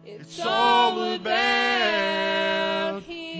It's all about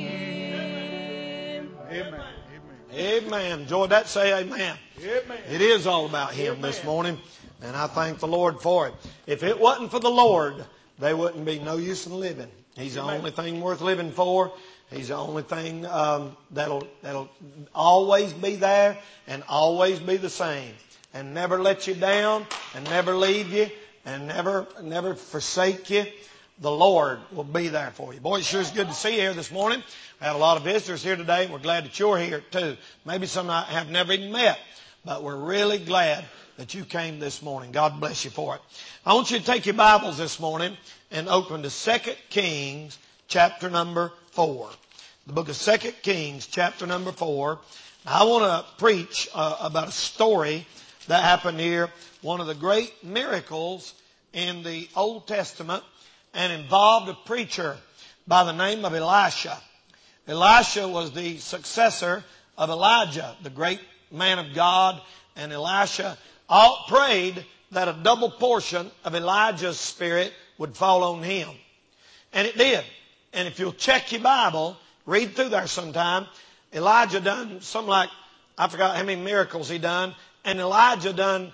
Him. Amen. Amen. Enjoyed that? Say amen. Amen. It is all about Him this morning, and I thank the Lord for it. If it wasn't for the Lord, there wouldn't be no use in living. He's the only thing worth living for. He's the only thing that'll always be there and always be the same, and never let you down, and never leave you, and never forsake you. The Lord will be there for you. Boy, it sure is good to see you here this morning. We had a lot of visitors here today, and we're glad that you're here too. Maybe some I have never even met, but we're really glad that you came this morning. God bless you for it. I want you to take your Bibles this morning and open to 2 Kings chapter number 4. The book of 2 Kings chapter number 4. I want to preach about a story that happened here, one of the great miracles in the Old Testament, and involved a preacher by the name of Elisha. Elisha was the successor of Elijah, the great man of God, and Elisha all prayed that a double portion of Elijah's spirit would fall on him. And it did. And if you'll check your Bible, read through there sometime, Elijah done something like, I forgot how many miracles he done, and Elisha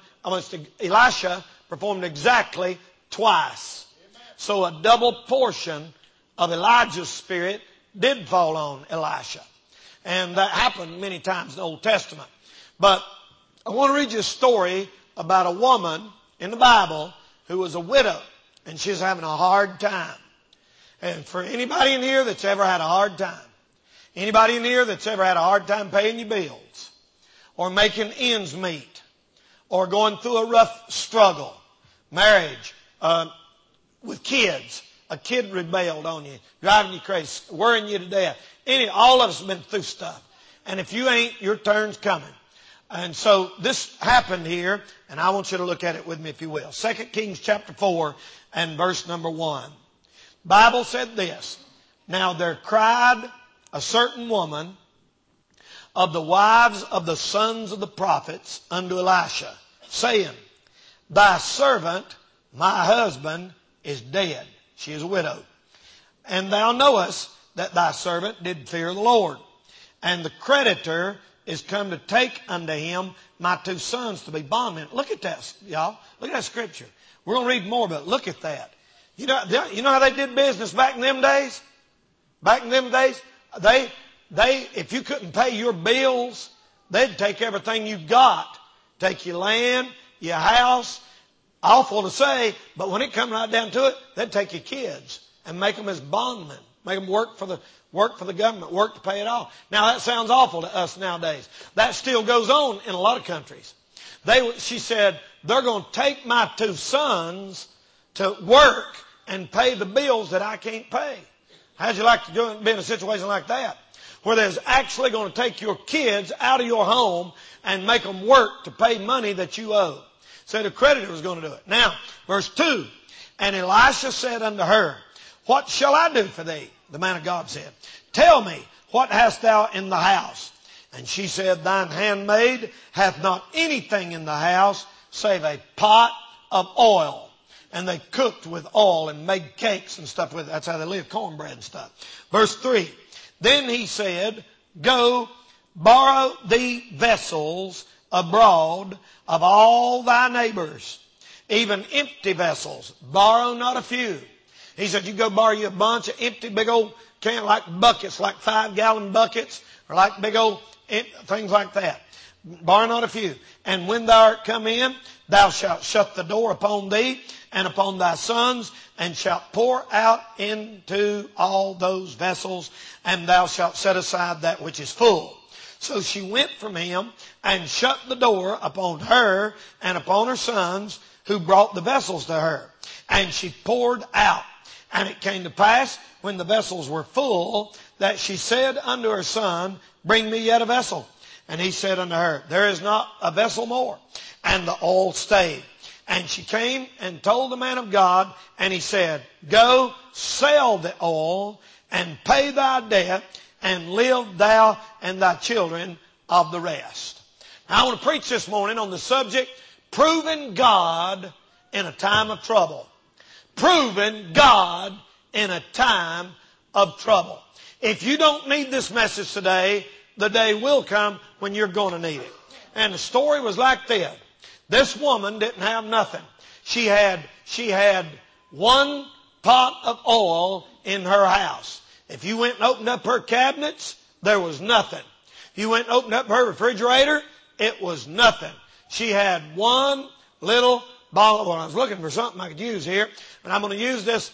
performed exactly twice. So a double portion of Elijah's spirit did fall on Elisha. And that happened many times in the Old Testament. But I want to read you a story about a woman in the Bible who was a widow, and she's having a hard time. And for anybody in here that's ever had a hard time, anybody in here that's ever had a hard time paying your bills, or making ends meet, or going through a rough struggle, marriage, with kids, a kid rebelled on you, driving you crazy, worrying you to death. All of us have been through stuff. And if you ain't, your turn's coming. And so this happened here, and I want you to look at it with me if you will. 2 Kings chapter 4 and verse number 1. Bible said this, Now there cried a certain woman of the wives of the sons of the prophets unto Elisha, saying, Thy servant, my husband, is dead. She is a widow. And thou knowest that thy servant did fear the Lord. And the creditor is come to take unto him my two sons to be bondmen. Look at that, y'all. Look at that scripture. We're going to read more, but look at that. You know how they did business back in them days? Back in them days, if you couldn't pay your bills, they'd take everything you got. Take your land, your house. Awful to say, but when it comes right down to it, they'd take your kids and make them as bondmen. Make them work for the government, work to pay it off. Now that sounds awful to us nowadays. That still goes on in a lot of countries. She said, they're going to take my two sons to work and pay the bills that I can't pay. How'd you like to be in a situation like that? Where there's actually going to take your kids out of your home and make them work to pay money that you owe. So the creditor was going to do it. Now, verse 2. And Elisha said unto her, What shall I do for thee? The man of God said, Tell me, what hast thou in the house? And she said, Thine handmaid hath not anything in the house, save a pot of oil. And they cooked with oil and made cakes and stuff with it. That's how they lived, cornbread and stuff. Verse 3. Then he said, Go, borrow thee vessels abroad of all thy neighbors, even empty vessels. Borrow not a few. He said, you go borrow you a bunch of empty big old cans, like buckets, like 5-gallon buckets, or like big old things like that. Borrow not a few. And when thou art come in, thou shalt shut the door upon thee and upon thy sons, and shalt pour out into all those vessels, and thou shalt set aside that which is full. So she went from him and shut the door upon her and upon her sons, who brought the vessels to her. And she poured out. And it came to pass, when the vessels were full, that she said unto her son, Bring me yet a vessel. And he said unto her, There is not a vessel more. And the oil stayed. And she came and told the man of God, and he said, Go, sell the oil, and pay thy debt, and live thou and thy children of the rest. Now, I want to preach this morning on the subject, Proving God in a Time of Trouble. proving God in a time of trouble. If you don't need this message today, the day will come when you're going to need it. And the story was like this. This woman didn't have nothing. She had one pot of oil in her house. If you went and opened up her cabinets, there was nothing. If you went and opened up her refrigerator, it was nothing. She had one little bottle of oil. I was looking for something I could use here, and I'm going to use this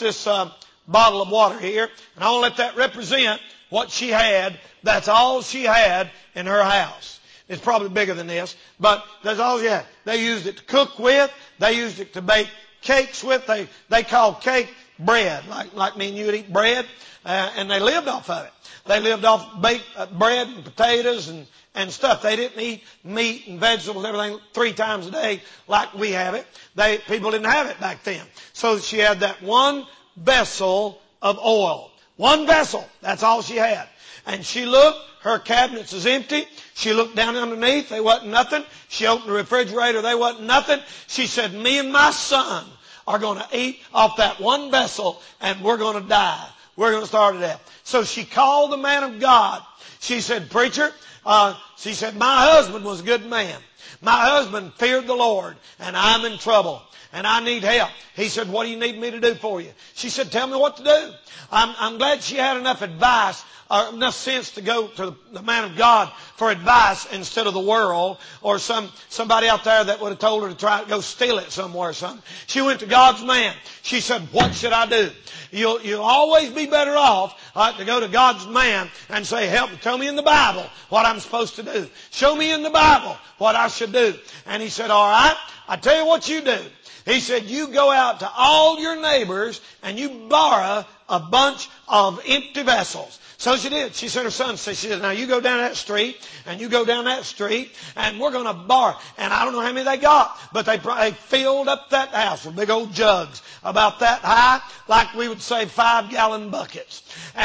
bottle of water here, and I want to let that represent what she had. That's all she had in her house. It's probably bigger than this, but that's all she had. They used it to cook with. They used it to bake cakes with. They called cake bread, like me and you would eat bread, and they lived off of it. They lived off baked bread and potatoes and stuff. They didn't eat meat and vegetables and everything 3 times a day like we have it. People didn't have it back then. So she had that one vessel of oil. One vessel. That's all she had. And she looked, her cabinets was empty. She looked down underneath, there wasn't nothing. She opened the refrigerator, there wasn't nothing. She said, me and my son are going to eat off that one vessel and we're going to die. We're going to starve to death. So she called the man of God. She said, preacher, she said, my husband was a good man. My husband feared the Lord and I'm in trouble and I need help. He said, what do you need me to do for you? She said, tell me what to do. I'm glad she had enough advice or enough sense to go to the man of God for advice instead of the world or somebody out there that would have told her to try to go steal it somewhere or something. She went to God's man. She said, what should I do? You'll always be better off to go to God's man and say, help me, tell me in the Bible what I'm supposed to do. Show me in the Bible what I should do. And he said, all right, I tell you what you do. He said, you go out to all your neighbors and you borrow a bunch of empty vessels. So she did. She sent her son. She said, now you go down that street and you go down that street and we're going to borrow. And I don't know how many they got, but they filled up that house with big old jugs about that high, like we would say 5-gallon buckets.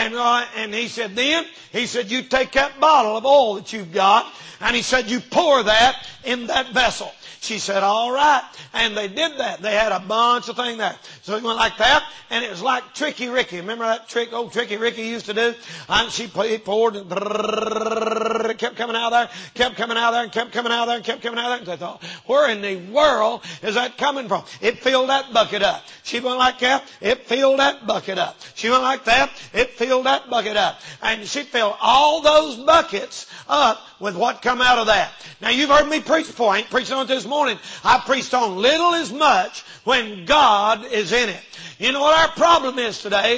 And he said, you take that bottle of oil that you've got and he said, you pour that in that vessel. She said, all right. And they did that. They had a bunch of things there. So it went like that. And it was like Tricky Ricky. Remember that trick old Tricky Ricky used to do? And he poured and kept coming out there, kept coming out there, and kept coming out there, and kept coming out there. And they thought, where in the world is that coming from? It filled that bucket up. She went like that. It filled that bucket up. She went like that. It filled that bucket up. And she filled all those buckets up with what come out of that. Now you've heard me preach before. I ain't preaching on it this morning. I preached on little is much when God is in it. You know what our problem is today?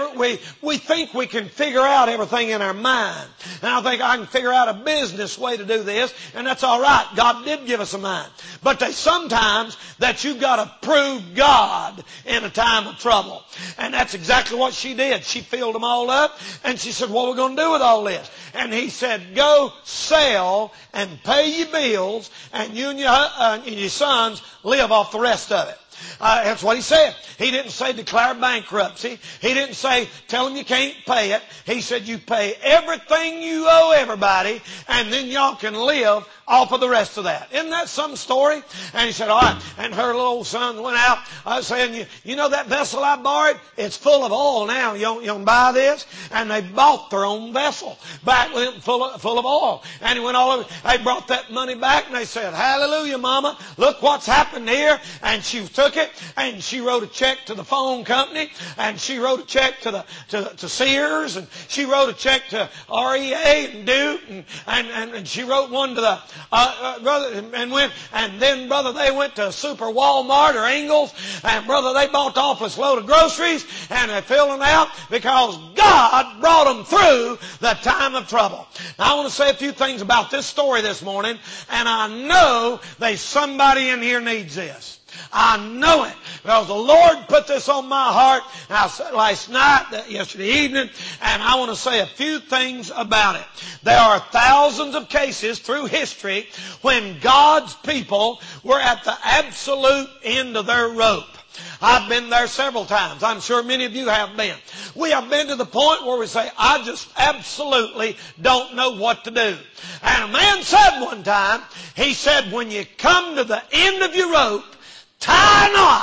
We think we can figure out everything in our mind. And I think I can figure out a business way to do this, and that's all right. God did give us a mind. But there's sometimes that you've got to prove God in a time of trouble. And that's exactly what she did. She filled them all up, and she said, what are we going to do with all this? And he said, go sell and pay your bills, and you and your sons live off the rest of it. That's what he said. He didn't say declare bankruptcy. He didn't say tell them you can't pay it. He said you pay everything you owe everybody and then y'all can live off of the rest of that. Isn't that some story? And he said, all right. And her little old son went out saying, you know that vessel I borrowed? It's full of oil now. You don't buy this? And they bought their own vessel back with it full of oil. And he went all over. They brought that money back and they said, hallelujah, mama. Look what's happened here. And she took it and she wrote a check to the phone company and she wrote a check to Sears and she wrote a check to REA and Duke and she wrote one to the brother and then brother they went to Super Walmart or Ingles and brother they bought the office load of groceries and they filled them out because God brought them through the time of trouble. Now I want to say a few things about this story this morning, and I know there's somebody in here needs this. I know it because the Lord put this on my heart last night, yesterday evening, and I want to say a few things about it. There are thousands of cases through history when God's people were at the absolute end of their rope. I've been there several times. I'm sure many of you have been. We have been to the point where we say, I just absolutely don't know what to do. And a man said one time, he said, when you come to the end of your rope, tie a knot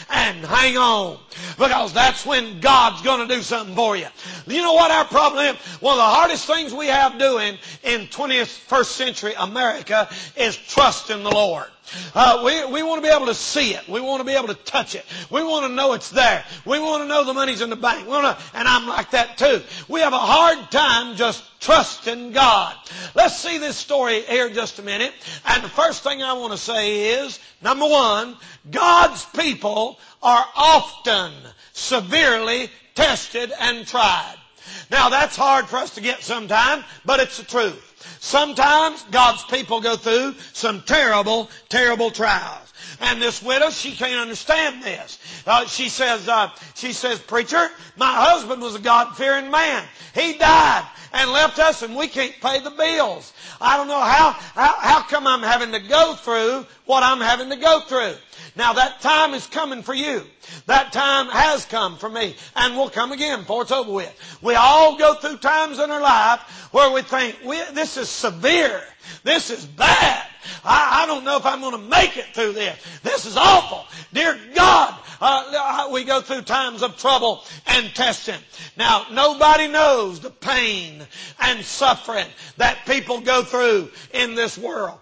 and hang on. Because that's when God's going to do something for you. You know what our problem is? One of the hardest things we have doing in 21st century America is trusting the Lord. We want to be able to see it. We want to be able to touch it. We want to know it's there. We want to know the money's in the bank. And I'm like that too. We have a hard time just trusting God. Let's see this story here just a minute. And the first thing I want to say is, number one, God's people are often severely tested and tried. Now that's hard for us to get sometimes, but it's the truth. Sometimes God's people go through some terrible, terrible trials. And this widow, she can't understand this. She says, preacher, my husband was a God-fearing man. He died and left us and we can't pay the bills. I don't know how come I'm having to go through what I'm having to go through. Now that time is coming for you. That time has come for me and will come again before it's over with. We all go through times in our life where we think, this is severe. This is bad. I don't know if I'm going to make it through this. This is awful. Dear God, we go through times of trouble and testing. Now, nobody knows the pain and suffering that people go through in this world.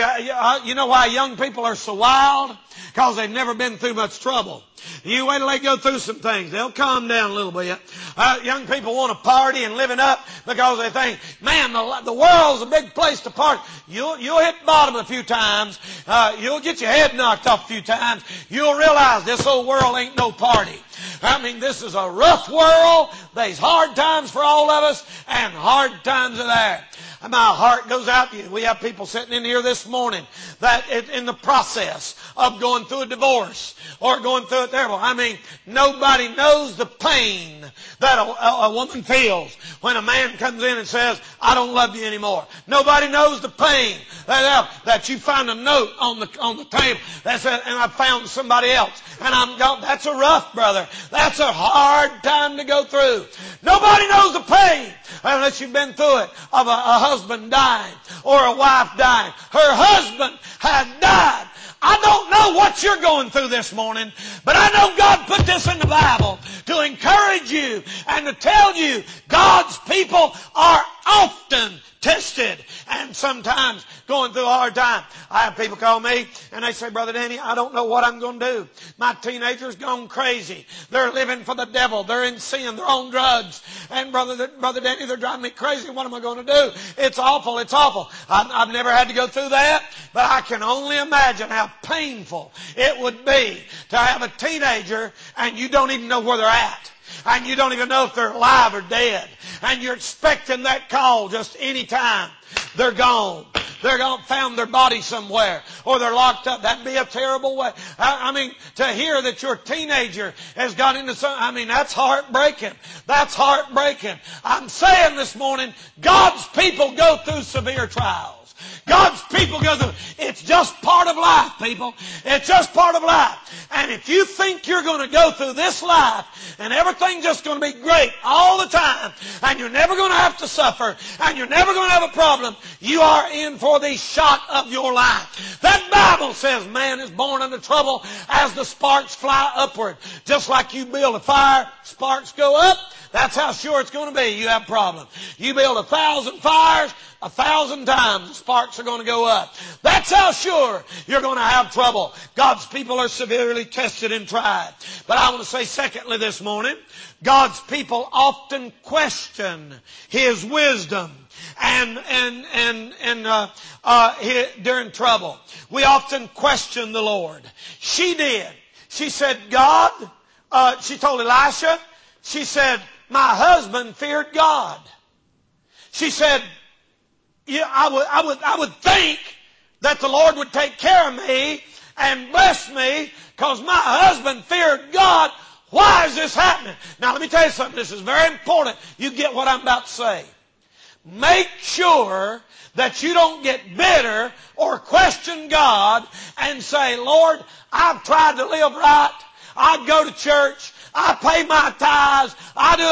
You know why young people are so wild? Because they've never been through much trouble. You wait till they go through some things. They'll calm down a little bit. Young people want to party and live it up because they think, man, the world's a big place to party. You'll hit bottom a few times. You'll get your head knocked off a few times. You'll realize this old world ain't no party. I mean, this is a rough world. There's hard times for all of us, and hard times are there. My heart goes out to you. We have people sitting in here this morning that in the process of going through a divorce or going through it terrible. I mean, nobody knows the pain that a woman feels when a man comes in and says, I don't love you anymore. Nobody knows the pain that you find a note on the table that says, and I found somebody else. And I'm gone. That's a rough, brother. That's a hard time to go through. Nobody knows the pain unless you've been through it of a husband dying or a wife dying. Her husband had died. I don't know what you're going through this morning, but I know God put this in the Bible to encourage you and to tell you God's people are often tested and sometimes going through a hard time. I have people call me and they say, Brother Danny, I don't know what I'm going to do. My teenager's gone crazy. They're living for the devil. They're in sin. They're on drugs. And Brother Danny, they're driving me crazy. What am I going to do? It's awful. It's awful. I've never had to go through that, but I can only imagine how painful it would be to have a teenager and you don't even know where they're at. And you don't even know if they're alive or dead. And you're expecting that call just any time. They're gone. They're gone, found their body somewhere. Or they're locked up. That'd be a terrible way. I mean, to hear that your teenager has got into something, I mean, that's heartbreaking. That's heartbreaking. I'm saying this morning, God's people go through severe trials. God's people go through. It's just part of life, people. It's just part of life. And if you think you're going to go through this life and everything's just going to be great all the time and you're never going to have to suffer and you're never going to have a problem, you are in for the shot of your life. That Bible says man is born into trouble as the sparks fly upward. Just like you build a fire, sparks go up. That's how sure it's going to be you have problems. You build 1,000 fires, 1,000 times the sparks are going to go up. That's how sure you're going to have trouble. God's people are severely tested and tried. But I want to say secondly this morning, God's people often question His wisdom during trouble. We often question the Lord. She did. She said, God, she told Elisha, she said, my husband feared God. She said, yeah, I would think that the Lord would take care of me and bless me because my husband feared God. Why is this happening? Now let me tell you something. This is very important. You get what I'm about to say. Make sure that you don't get bitter or question God and say, Lord, I've tried to live right. I go to church. I pay my tithes. I do that.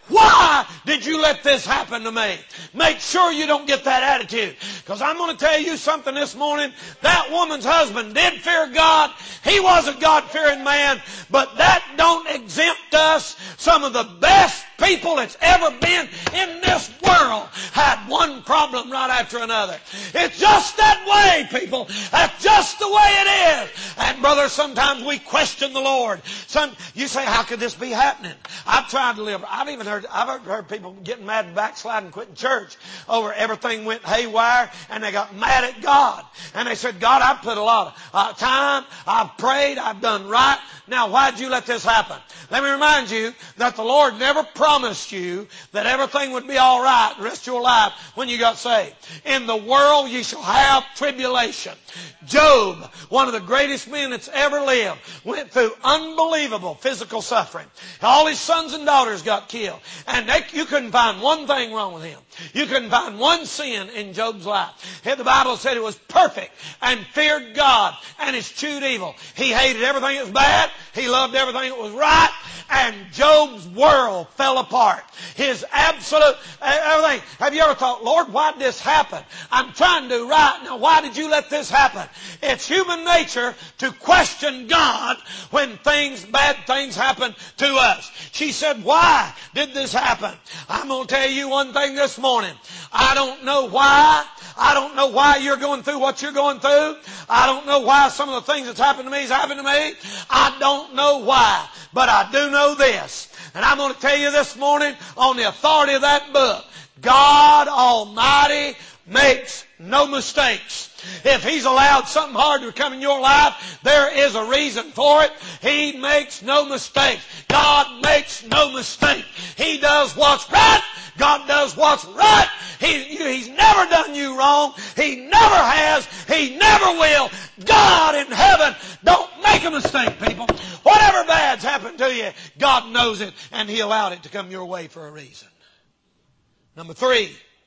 why did you let this happen to me? Make sure you don't get that attitude. Because I'm going to tell you something this morning. That woman's husband did fear God. He was a God-fearing man. But that don't exempt us. Some of the best people that's ever been in this world had one problem right after another. It's just that way, people. That's just the way it is. And brother, sometimes we question the Lord. You say, how could this be happening? I've tried to live. I've heard people getting mad and backsliding, quitting church over everything went haywire, and they got mad at God. And they said, God, I've put a lot of time. I've prayed. I've done right. Now, why'd you let this happen? Let me remind you that the Lord never promised you that everything would be all right the rest of your life when you got saved. In the world you shall have tribulation. Job, one of the greatest men that's ever lived, went through unbelievable physical suffering. All his sons and daughters got killed. And you couldn't find one thing wrong with him. You couldn't find one sin in Job's life. The Bible said it was perfect and feared God and eschewed evil. He hated everything that was bad. He loved everything that was right. And Job's world fell apart. His absolute everything. Have you ever thought, Lord, why did this happen? I'm trying to do right. Now, why did you let this happen? It's human nature to question God when bad things happen to us. She said, why did this happen? I'm going to tell you one thing this morning. I don't know why. I don't know why you're going through what you're going through. I don't know why some of the things that's happened to me has happened to me. I don't know why. But I do know this. And I'm going to tell you this morning on the authority of that book. God Almighty makes no mistakes. If He's allowed something hard to come in your life, there is a reason for it. He makes no mistakes. God makes no mistake. He does what's right. God does what's right. He's never done you wrong. He never has. He never will. God in heaven don't make a mistake, people. Whatever bad's happened to you, God knows it, and He allowed it to come your way for a reason. Number 3,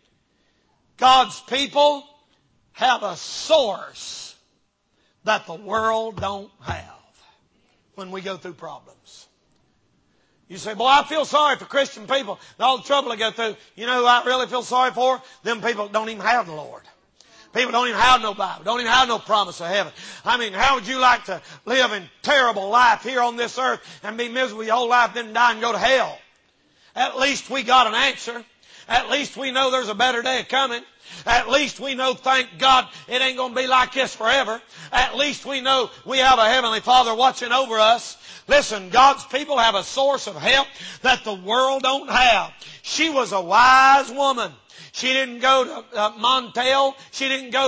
God's people have a source that the world don't have when we go through problems. You say, boy, I feel sorry for Christian people and all the trouble they go through. You know who I really feel sorry for? Them people that don't even have the Lord. People don't even have no Bible, don't even have no promise of heaven. I mean, how would you like to live in terrible life here on this earth and be miserable your whole life, then die and go to hell? At least we got an answer. At least we know there's a better day coming. At least we know, thank God, it ain't going to be like this forever. At least we know we have a Heavenly Father watching over us. Listen, God's people have a source of help that the world don't have. She was a wise woman. She didn't go to Montel. She didn't go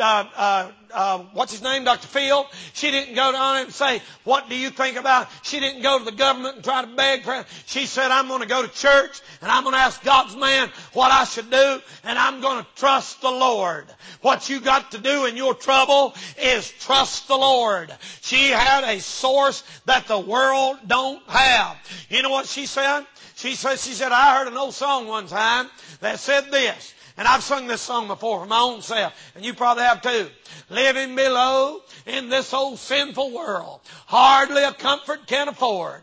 to, what's his name, Dr. Field. She didn't go down and say, what do you think about it? She didn't go to the government and try to beg for it. She said, I'm going to go to church and I'm going to ask God's man what I should do, and I'm going to trust the Lord. What you got to do in your trouble is trust the Lord. She had a source that the world don't have. You know what she said? She said, I heard an old song one time that said this, and I've sung this song before for my own self, and you probably have too. Living below in this old sinful world, hardly a comfort can afford.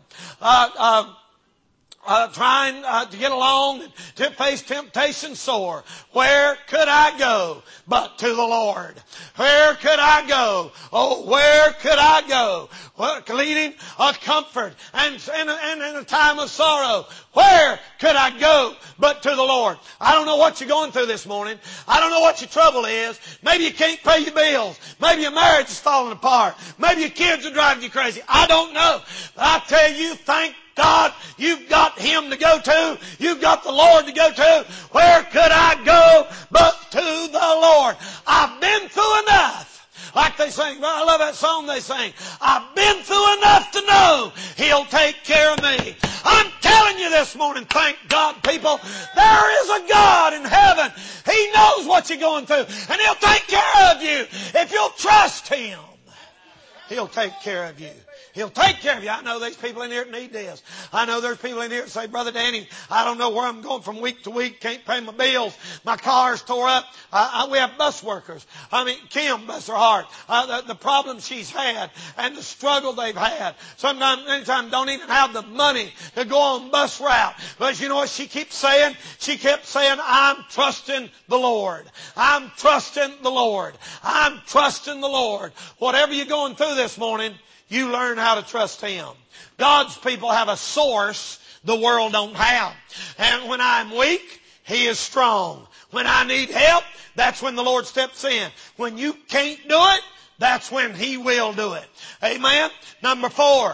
Trying to get along, to face temptation sore. Where could I go but to the Lord? Where could I go? Oh, where could I go? Leading a comfort and in a time of sorrow. Where could I go but to the Lord? I don't know what you're going through this morning. I don't know what your trouble is. Maybe you can't pay your bills. Maybe your marriage is falling apart. Maybe your kids are driving you crazy. I don't know. But I tell you, thank God, you've got Him to go to. You've got the Lord to go to. Where could I go but to the Lord? I've been through enough. Like they sing, I love that song they sing. I've been through enough to know He'll take care of me. I'm telling you this morning, thank God, people, there is a God in heaven. He knows what you're going through, and He'll take care of you. If you'll trust Him, He'll take care of you. He'll take care of you. I know there's people in here that need this. I know there's people in here that say, Brother Danny, I don't know where I'm going from week to week. Can't pay my bills. My car's tore up. We have bus workers. Kim, bless her heart. The problems she's had and the struggle they've had. Sometimes, anytime, don't even have the money to go on bus route. But you know what she keeps saying? She kept saying, I'm trusting the Lord. I'm trusting the Lord. I'm trusting the Lord. Whatever you're going through this morning, you learn how to trust Him. God's people have a source the world don't have. And when I'm weak, He is strong. When I need help, that's when the Lord steps in. When you can't do it, that's when He will do it. Amen? Number four.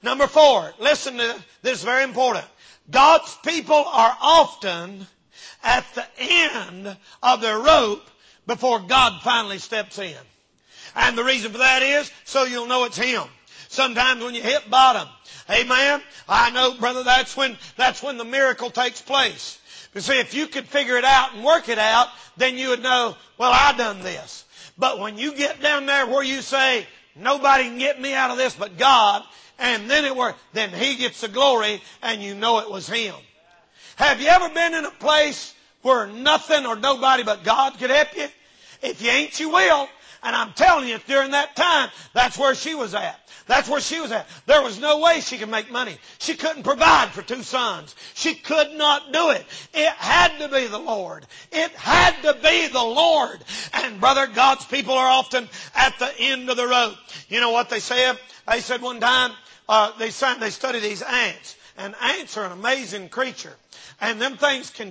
Listen to this, is very important. God's people are often at the end of their rope before God finally steps in. And the reason for that is so you'll know it's Him. Sometimes when you hit bottom, amen, I know, brother, that's when the miracle takes place. You see, if you could figure it out and work it out, then you would know, well, I done this. But when you get down there where you say, nobody can get me out of this but God, and then it worked, then He gets the glory and you know it was Him. Have you ever been in a place where nothing or nobody but God could help you? If you ain't, you will. And I'm telling you, during that time, that's where she was at. That's where she was at. There was no way she could make money. She couldn't provide for 2 sons. She could not do it. It had to be the Lord. It had to be the Lord. And brother, God's people are often at the end of the road. You know what they said? They said one time, they study these ants. And ants are an amazing creature. And them things an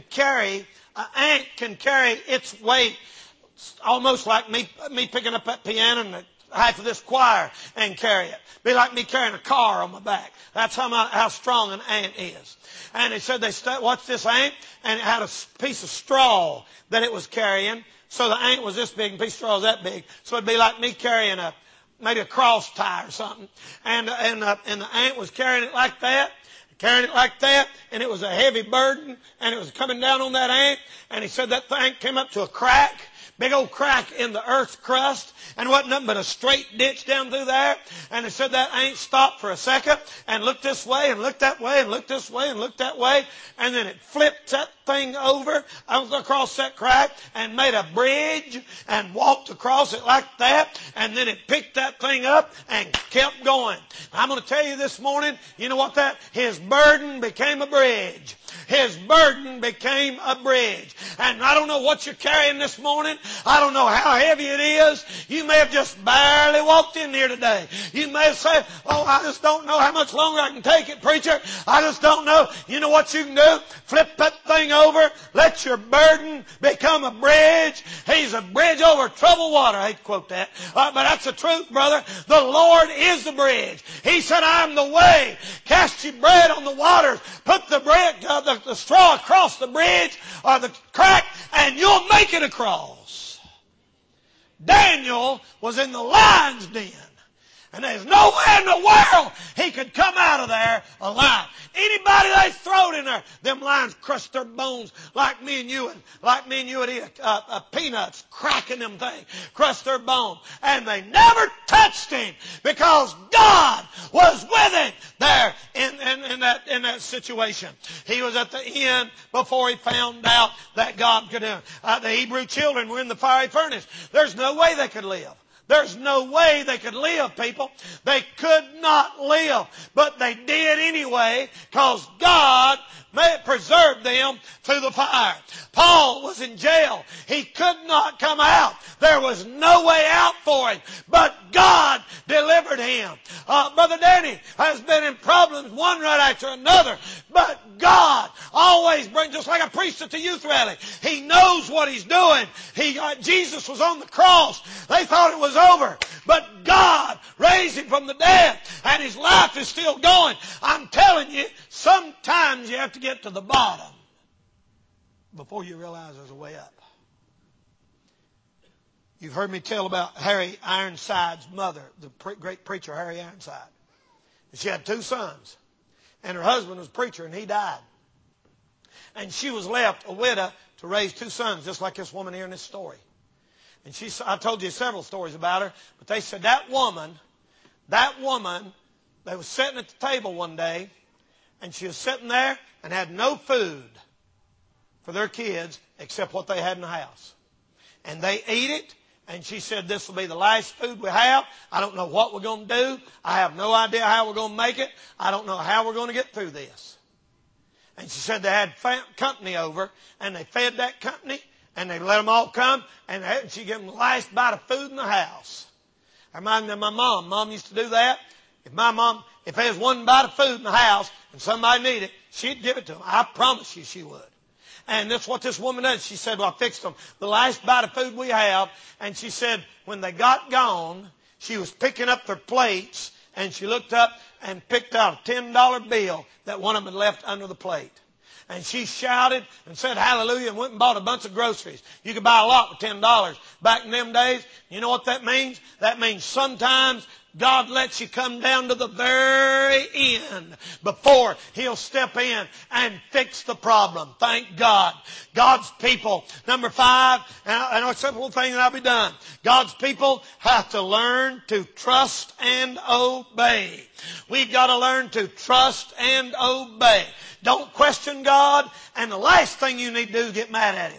ant can carry its weight almost like me picking up that piano and half of this choir and carry it. Be like me carrying a car on my back. That's how strong an ant is. And they said watched this ant, and it had a piece of straw that it was carrying. So the ant was this big, and a piece of straw was that big. So it'd be like me carrying maybe a cross tie or something. And the ant was carrying it like that. And it was a heavy burden, and it was coming down on that ant. And he said that thing came up to a crack. Big old crack in the earth's crust, and wasn't nothing but a straight ditch down through there. And they said that ant stopped for a second and looked this way and looked that way and looked this way and looked that way, and then it flipped that thing over across that crack and made a bridge and walked across it like that, and then it picked that thing up and kept going. I'm going to tell you this morning, you know what his burden became a bridge. His burden became a bridge. And I don't know what you're carrying this morning. I don't know how heavy it is. You may have just barely walked in here today. You may have said, oh, I just don't know how much longer I can take it, preacher. I just don't know. You know what you can do? Flip that thing over. Let your burden become a bridge. He's a bridge over troubled water. I hate to quote that. But that's the truth, brother. The Lord is the bridge. He said, I'm the way. Cast your bread on the waters. Put the straw across the bridge or the crack, and you'll make it across. Daniel was in the lion's den, and there's no way in the world he could come out of there alive. Anybody they throwed in there, them lions crushed their bones like me and you would eat peanuts, cracking them things, crushed their bones. And they never touched him because God was with him there in that situation. He was at the end before he found out that God could do it. The Hebrew children were in the fiery furnace. There's no way they could live. There's no way they could live, people. They could not live. But they did anyway because God preserved them through the fire. Paul was in jail. He could not come out. There was no way out for him. But God delivered him. Brother Danny has been in problems one right after another. But God always brings, just like I preached at the youth rally. He knows what He's doing. Jesus was on the cross. They thought it was over. But God raised Him from the dead. And His life is still going. I'm telling you, sometimes you have to get to the bottom before you realize there's a way up. You've heard me tell about Harry Ironside's mother, the great preacher Harry Ironside. She had 2 sons. And her husband was a preacher, and he died. And she was left a widow to raise 2 sons, just like this woman here in this story. And I told you several stories about her, but they said that woman They was sitting at the table one day, and she was sitting there and had no food for their kids except what they had in the house. And they ate it, and she said, this will be the last food we have. I don't know what we're going to do. I have no idea how we're going to make it. I don't know how we're going to get through this. And she said they had company over, and they fed that company, and they let them all come, and she gave them the last bite of food in the house. I reminded me of my mom. Mom used to do that. If there was one bite of food in the house and somebody needed it, she'd give it to them. I promise you she would. And that's what this woman did. She said, well, I fixed them the last bite of food we have. And she said, when they got gone, she was picking up their plates, and she looked up and picked out a $10 bill that one of them had left under the plate. And she shouted and said hallelujah and went and bought a bunch of groceries. You could buy a lot with $10 back in them days. You know what that means? That means sometimes God lets you come down to the very end before He'll step in and fix the problem. Thank God. God's people. Number 5, and a simple thing and I'll be done. God's people have to learn to trust and obey. We've got to learn to trust and obey. Don't question God, and the last thing you need to do is get mad at Him.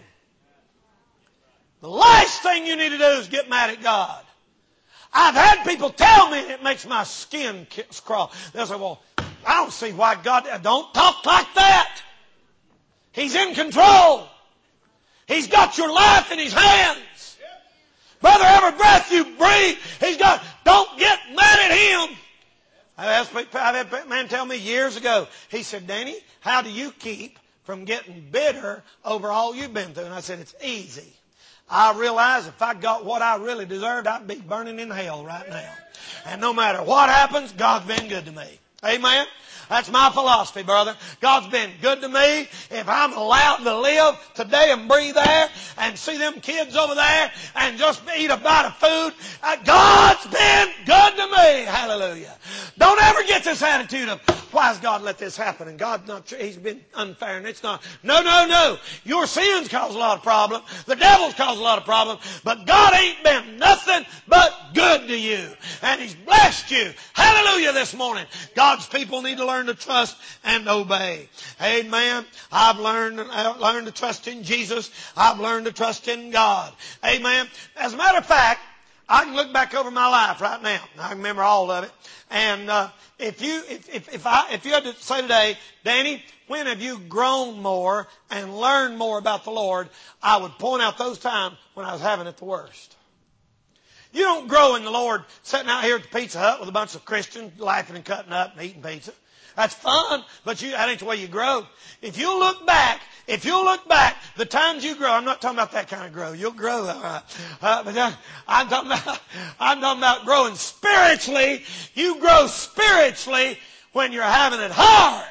The last thing you need to do is get mad at God. I've had people tell me it makes my skin crawl. They'll say, well, I don't see why God... Don't talk like that. He's in control. He's got your life in His hands. Brother, every breath you breathe, He's got... Don't get mad at Him. I've had a man tell me years ago, he said, Danny, how do you keep from getting bitter over all you've been through? And I said, it's easy. I realize if I got what I really deserved, I'd be burning in hell right now. And no matter what happens, God's been good to me. Amen? That's my philosophy, brother. God's been good to me. If I'm allowed to live today and breathe air and see them kids over there and just eat a bite of food, God's been good to me. Hallelujah. Don't ever get this attitude of, why has God let this happen? And God's not, He's been unfair and it's not. No, no, no. Your sins cause a lot of problems. The devil's caused a lot of problems. But God ain't been nothing but good to you. And He's blessed you. Hallelujah this morning. God's people need to learn to trust and obey. Amen. I've learned to trust in Jesus. I've learned to trust in God. Amen. As a matter of fact, I can look back over my life right now. I remember all of it. And if you had to say today, Danny, when have you grown more and learned more about the Lord? I would point out those times when I was having it the worst. You don't grow in the Lord sitting out here at the Pizza Hut with a bunch of Christians laughing and cutting up and eating pizza. That's fun, but that ain't the way you grow. If you look back, the times you grow, I'm not talking about that kind of grow. You'll grow, all right. But I'm talking about growing spiritually. You grow spiritually when you're having it hard.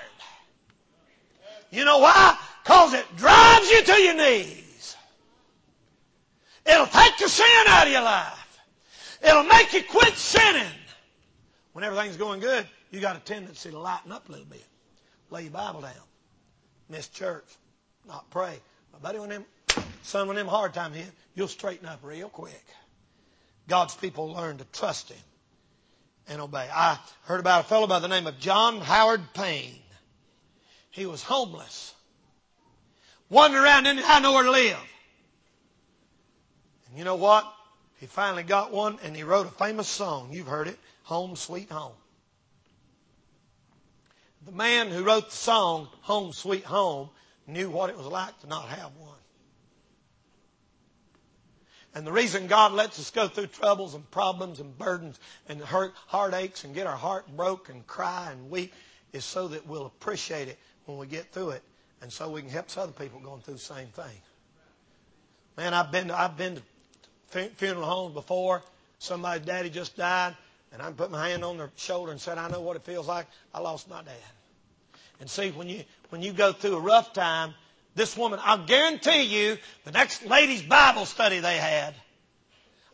You know why? Because it drives you to your knees. It'll take the sin out of your life. It'll make you quit sinning. When everything's going good, you got a tendency to lighten up a little bit. Lay your Bible down. Miss church. Not pray. But buddy, when them hard times hit, you'll straighten up real quick. God's people learn to trust Him and obey. I heard about a fellow by the name of John Howard Payne. He was homeless. Wandering around, didn't have nowhere to live. And you know what? He finally got one and he wrote a famous song. You've heard it. Home Sweet Home. The man who wrote the song, Home Sweet Home, knew what it was like to not have one. And the reason God lets us go through troubles and problems and burdens and heartaches and get our heart broke and cry and weep is so that we'll appreciate it when we get through it, and so we can help other people going through the same thing. Man, I've been to funeral homes before. Somebody's daddy just died, and I put my hand on their shoulder and said, I know what it feels like. I lost my dad. And see, when you go through a rough time, this woman, I'll guarantee you, the next ladies' Bible study they had,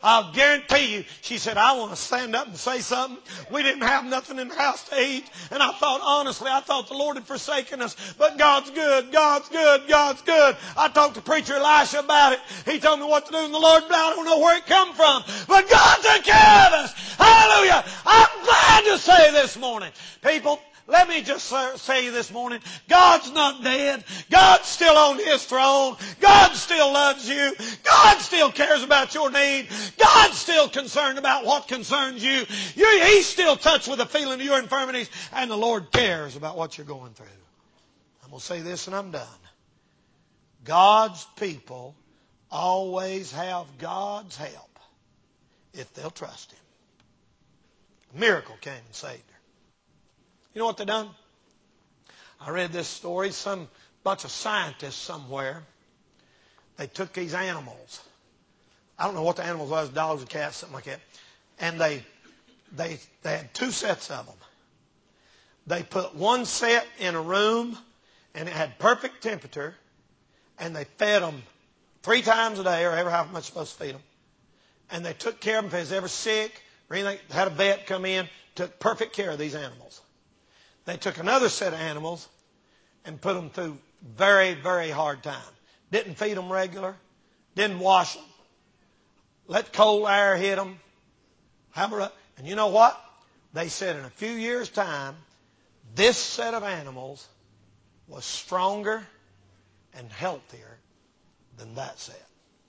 I'll guarantee you, she said, I want to stand up and say something. We didn't have nothing in the house to eat. And I thought, honestly, the Lord had forsaken us. But God's good, God's good, God's good. I talked to Preacher Elisha about it. He told me what to do, and the Lord, I don't know where it come from. But God took care of us. Hallelujah. I'm glad to say this morning, people, let me just say this morning, God's not dead. God's still on His throne. God still loves you. God still cares about your need. God's still concerned about what concerns you. He's still touched with the feeling of your infirmities, and the Lord cares about what you're going through. I'm going to say this and I'm done. God's people always have God's help if they'll trust Him. A miracle came and saved her. You know what they done? I read this story. Some bunch of scientists somewhere, they took these animals. I don't know what the animals was, dogs or cats, something like that. And they had two sets of them. They put one set in a room, and it had perfect temperature, and they fed them 3 times a day, or however much you're supposed to feed them. And they took care of them if they was ever sick or anything. They had a vet come in, took perfect care of these animals. They took another set of animals and put them through very, very hard time. Didn't feed them regular. Didn't wash them. Let cold air hit them. And you know what? They said in a few years' time, this set of animals was stronger and healthier than that set.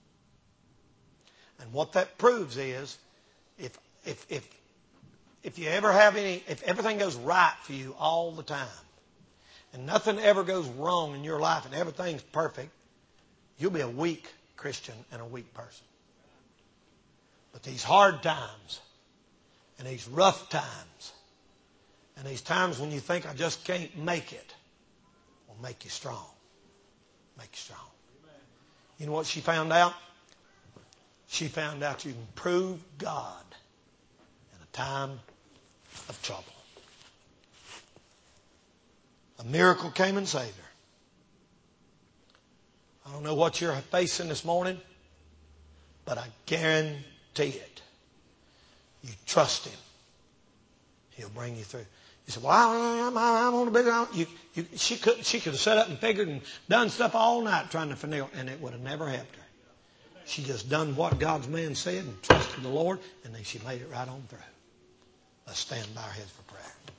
And what that proves is, if you ever have if everything goes right for you all the time, and nothing ever goes wrong in your life and everything's perfect, you'll be a weak Christian and a weak person. But these hard times, and these rough times, and these times when you think I just can't make it, will make you strong. Make you strong. You know what she found out? She found out you can prove God in a time of trouble. A miracle came and saved her. I don't know what you're facing this morning, but I guarantee it. You trust Him, He'll bring you through. You say, well, I'm on a big... She could have sat up and figured and done stuff all night trying to finagle, and it would have never helped her. She just done what God's man said and trusted the Lord, and then she made it right on through. Let's stand by our heads for prayer.